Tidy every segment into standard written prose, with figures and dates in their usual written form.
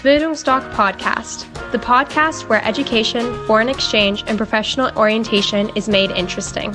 Bildungsdoc Podcast, the podcast where education, foreign exchange, and professional orientation is made interesting.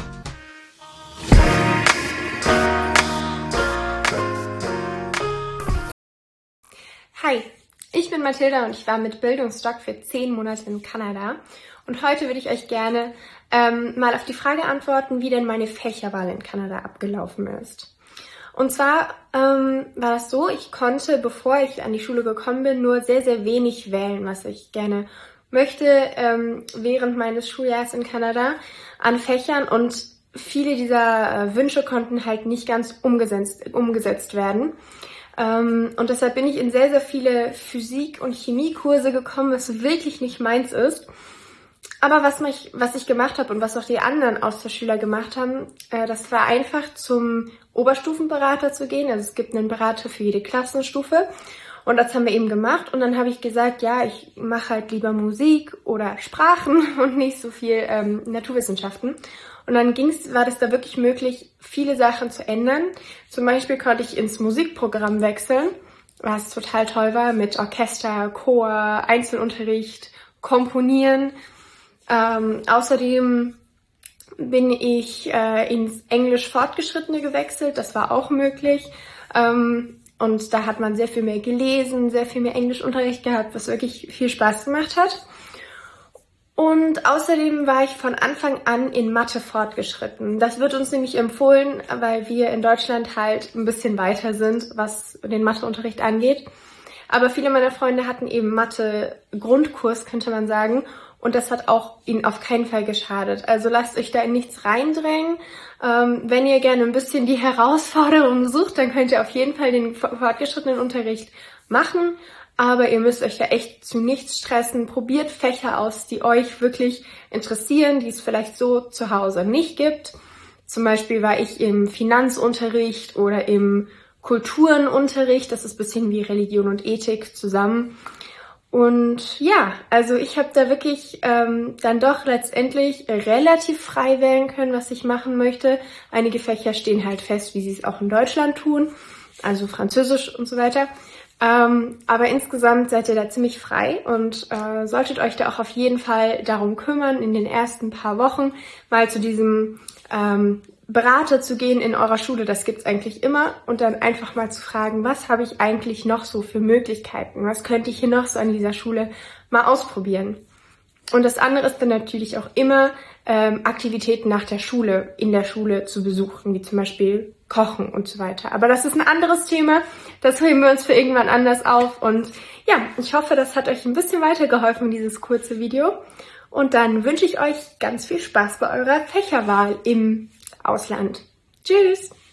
Hi, ich bin Mathilda und ich war mit Bildungsdoc für 10 Monate in Kanada. Und heute würde ich euch gerne mal auf die Frage antworten, wie denn meine Fächerwahl in Kanada abgelaufen ist. Und zwar war das so, ich konnte, bevor ich an die Schule gekommen bin, nur sehr, sehr wenig wählen, was ich gerne möchte während meines Schuljahres in Kanada an Fächern. Und viele dieser Wünsche konnten halt nicht ganz umgesetzt werden. Und deshalb bin ich in sehr, sehr viele Physik- und Chemiekurse gekommen, was wirklich nicht meins ist. Aber was ich gemacht habe und was auch die anderen Austauschschüler gemacht haben, das war einfach zum Oberstufenberater zu gehen. Also es gibt einen Berater für jede Klassenstufe. Und das haben wir eben gemacht. Und dann habe ich gesagt, ja, ich mache halt lieber Musik oder Sprachen und nicht so viel Naturwissenschaften. Und dann war das da wirklich möglich, viele Sachen zu ändern. Zum Beispiel konnte ich ins Musikprogramm wechseln, was total toll war, mit Orchester, Chor, Einzelunterricht, Komponieren. Außerdem bin ich ins Englisch Fortgeschrittene gewechselt, das war auch möglich. Und da hat man sehr viel mehr gelesen, sehr viel mehr Englischunterricht gehabt, was wirklich viel Spaß gemacht hat. Und außerdem war ich von Anfang an in Mathe fortgeschritten. Das wird uns nämlich empfohlen, weil wir in Deutschland halt ein bisschen weiter sind, was den Matheunterricht angeht. Aber viele meiner Freunde hatten eben Mathe-Grundkurs, könnte man sagen. Und das hat auch ihnen auf keinen Fall geschadet. Also lasst euch da in nichts reindrängen. Wenn ihr gerne ein bisschen die Herausforderung sucht, dann könnt ihr auf jeden Fall den fortgeschrittenen Unterricht machen. Aber ihr müsst euch da echt zu nichts stressen. Probiert Fächer aus, die euch wirklich interessieren, die es vielleicht so zu Hause nicht gibt. Zum Beispiel war ich im Finanzunterricht oder im Kulturenunterricht. Das ist ein bisschen wie Religion und Ethik zusammen. Und ja, also ich habe da wirklich dann doch letztendlich relativ frei wählen können, was ich machen möchte. Einige Fächer stehen halt fest, wie sie es auch in Deutschland tun, also Französisch und so weiter. Aber insgesamt seid ihr da ziemlich frei und solltet euch da auch auf jeden Fall darum kümmern, in den ersten paar Wochen mal zu diesem Berater zu gehen in eurer Schule, das gibt's eigentlich immer, und dann einfach mal zu fragen, was habe ich eigentlich noch so für Möglichkeiten, was könnte ich hier noch so an dieser Schule mal ausprobieren. Und das andere ist dann natürlich auch immer Aktivitäten nach der Schule, in der Schule zu besuchen, wie zum Beispiel Kochen und so weiter. Aber das ist ein anderes Thema, das heben wir uns für irgendwann anders auf. Und ja, ich hoffe, das hat euch ein bisschen weitergeholfen, dieses kurze Video. Und dann wünsche ich euch ganz viel Spaß bei eurer Fächerwahl im Ausland. Tschüss!